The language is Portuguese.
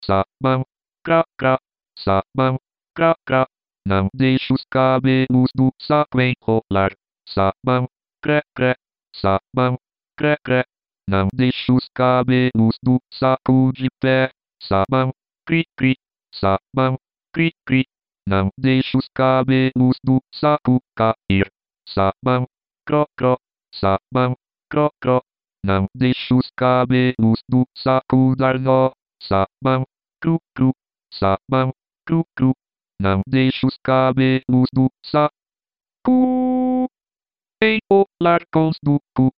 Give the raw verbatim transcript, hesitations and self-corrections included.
Sabão, crá, crá, sabão, crá, crá. Não deixe os cabelos do saco enrolar. Sabão, cré, cré, sabão, cré, cré. Não deixe os cabelos do saco de pé. Sabão, cri, cri, sabão, cri, cri. Não deixe os cabelos do saco cair. Sabão, cro, cro, sabão, cro, cro. Não deixe os cabelos do saco dar nó. Sabão, cru, cru, sabão, cru, cru. Não deixe os cabelos do saco enrolar com os do cu.